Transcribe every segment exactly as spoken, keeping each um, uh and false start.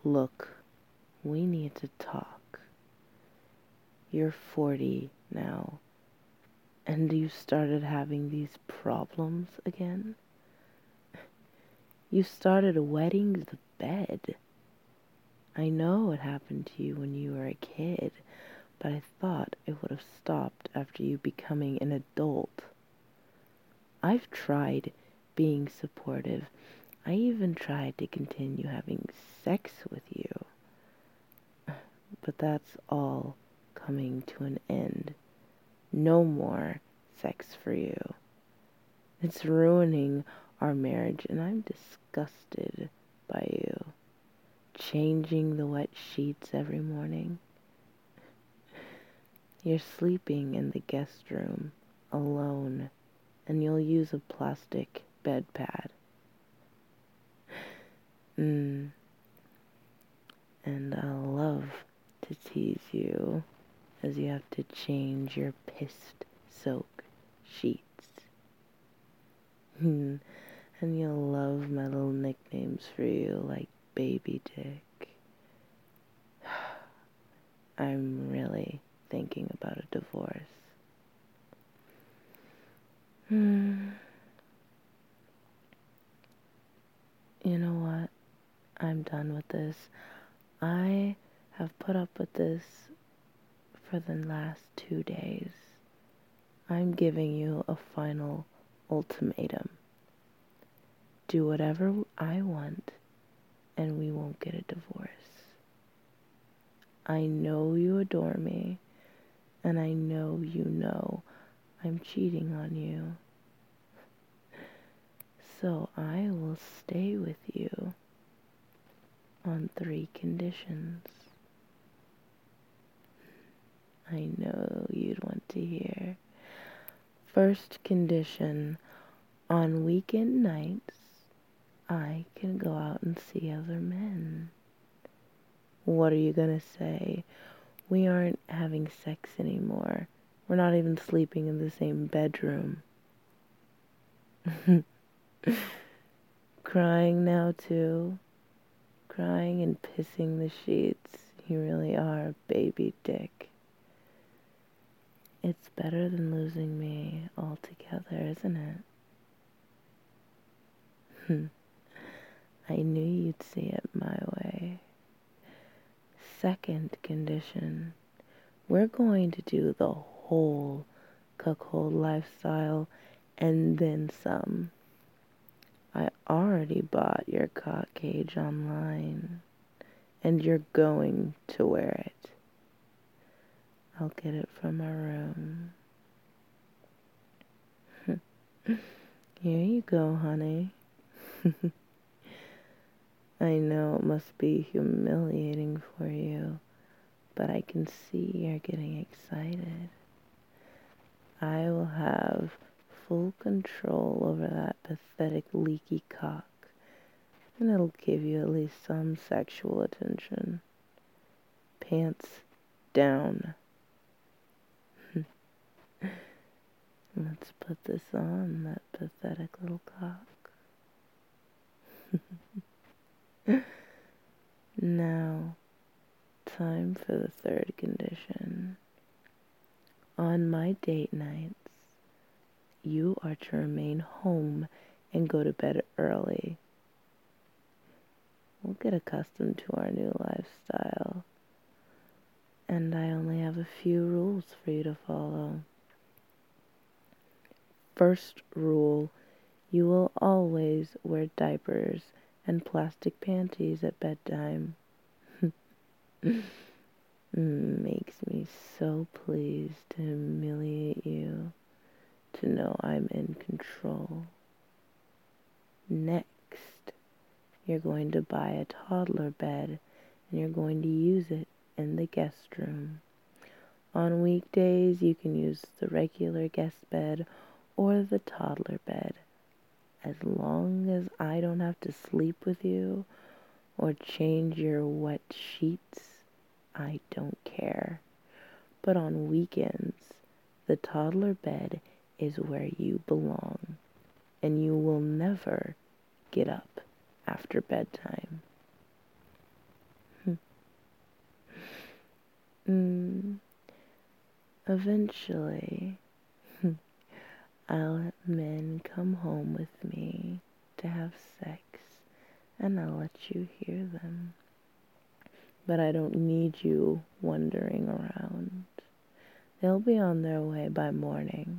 Look, we need to talk. You're forty now, and you started having these problems again? You started wetting the bed. I know it happened to you when you were a kid, but I thought it would have stopped after you becoming an adult. I've tried being supportive. I even tried to continue having sex with you. But that's all coming to an end. No more sex for you. It's ruining our marriage, and I'm disgusted by you. Changing the wet sheets every morning. You're sleeping in the guest room alone, and you'll use a plastic bed pad. Mm. And I love to tease you as you have to change your pissed-soaked sheets. And you'll love my little nicknames for you, like Baby Dick. I'm really thinking about a divorce. Hmm. You know what? I'm done with this. I have put up with this for the last two days. I'm giving you a final ultimatum. Do whatever I want, and we won't get a divorce. I know you adore me, and I know you know I'm cheating on you. So I will stay with you on three conditions. I know you'd want to hear. First condition, on weekend nights, I can go out and see other men. What are you gonna say? We aren't having sex anymore. We're not even sleeping in the same bedroom. Crying now too. Crying and pissing the sheets. You really are a baby dick. It's better than losing me altogether, isn't it? I knew you'd see it my way. Second condition, we're going to do the whole cuckold lifestyle and then some. I already bought your cock cage online, and you're going to wear it. I'll get it from our room. Here you go, honey. I know it must be humiliating for you, but I can see you're getting excited. I will have full control over that pathetic leaky cock, and it'll give you at least some sexual attention. Pants down. Let's put this on that pathetic little cock. Now, time for the third condition. On my date nights, you are to remain home and go to bed early. We'll get accustomed to our new lifestyle. And I only have a few rules for you to follow. First rule, you will always wear diapers and plastic panties at bedtime. Makes me so pleased to humiliate you, to know I'm in control. Next, you're going to buy a toddler bed, and you're going to use it in the guest room. On weekdays, you can use the regular guest bed or the toddler bed. As long as I don't have to sleep with you or change your wet sheets, I don't care. But on weekends, the toddler bed is where you belong, and you will never get up after bedtime. Mm, eventually, I'll let men come home with me to have sex, and I'll let you hear them. But I don't need you wandering around. They'll be on their way by morning.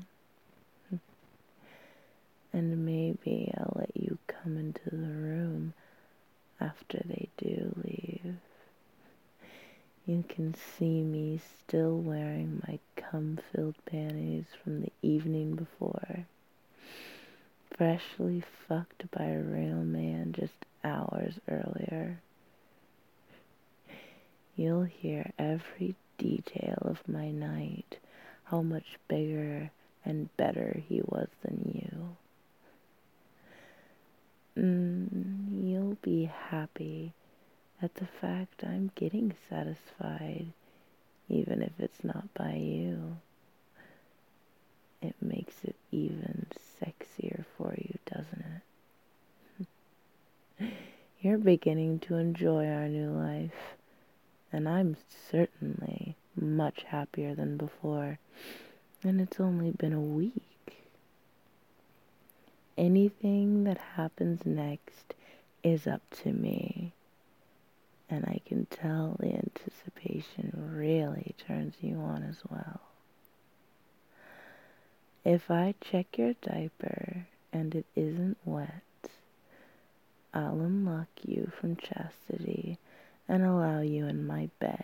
And maybe I'll let you come into the room after they do leave. You can see me still wearing my cum-filled panties from the evening before, freshly fucked by a real man just hours earlier. You'll hear every detail of my night, how much bigger and better he was than you. Mm, you'll be happy at the fact I'm getting satisfied, even if it's not by you. It makes it even sexier for you, doesn't it? You're beginning to enjoy our new life, and I'm certainly much happier than before, and it's only been a week. Anything that happens next is up to me, and I can tell the anticipation really turns you on as well. If I check your diaper and it isn't wet, I'll unlock you from chastity and allow you in my bed,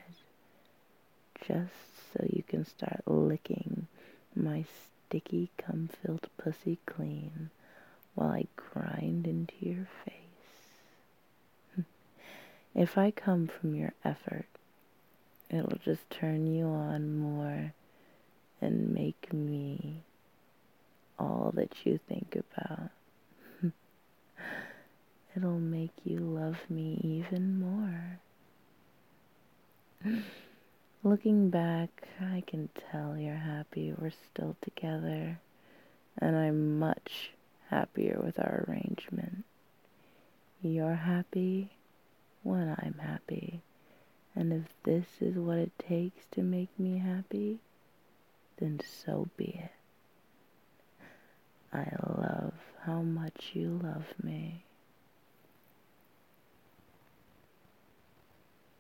just so you can start licking my sticky cum-filled pussy clean while I grind into your face. If I come from your effort, it'll just turn you on more and make me all that you think about. It'll make you love me even more. Looking back, I can tell you're happy we're still together, and I'm much happier with our arrangement. You're happy when I'm happy, and if this is what it takes to make me happy, then so be it. I love how much you love me.